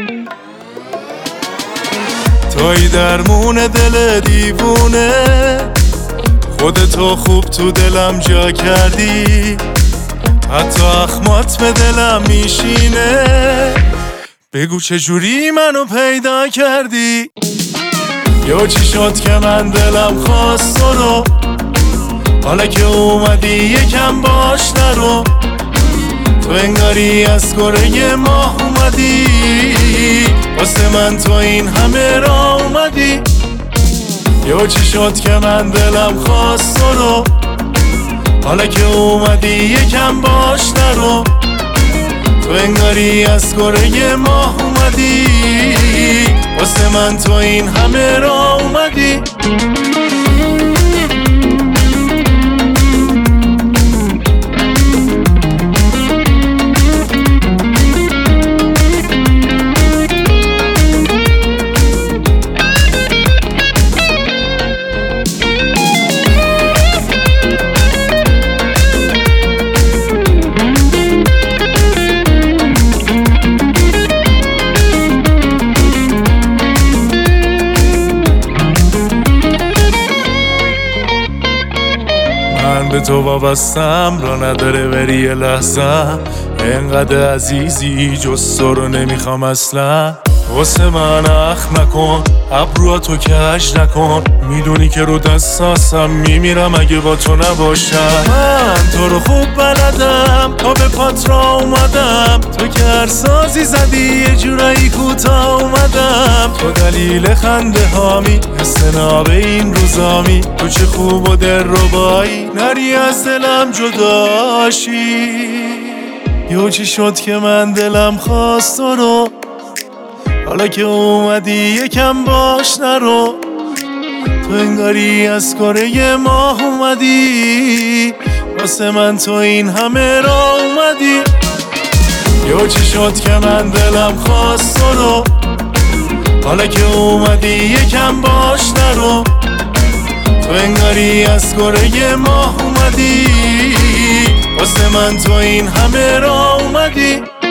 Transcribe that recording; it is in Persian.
توی درمون دل دیوونه، خودتو خوب تو دلم جا کردی، حتی اخمات به دلم میشینه. بگو چجوری منو پیدا کردی؟ یا چی شد که من دلم خواست تو رو، حالا که اومدی یکم باش نرو. تو انگاری از کره ماه اومدی، واسه من تو این همه را اومدی. یا چی شد که من دلم خواست تو رو، حالا که اومدی یکم باش نرو. تو انگاری از کره ماه اومدی، واسه من تو این همه را اومدی. من به تو وابستم، را نداره بری یه لحظه. انقدر عزیزی جز تو رو نمیخوام اصلا. واسه من اخ نکن، ابروهاتو کج نکن. میدونی که رو دستاسم میمیرم اگه با تو نباشم. من تو رو خوب بلدم، تا به پات را اومدم. تو که هر سازی زدی یه جورایی کوتاه اومدم. تو دلیل خنده هامی، استناب این روزامی. تو چه خوب و در ربایی، نری از دلم جداشی. یا چی شد که من دلم خواست تو رو، حالا که اومدی یکم باش نرو. تو انگاری از کره ماه اومدی، واسه من تو این همه را اومدی. یا چی شد که من دلم خواست تو رو، حالا که اومدی یکم باش نرو. تو انگاری از کره ماه اومدی، واسه من تو این همه را اومدی.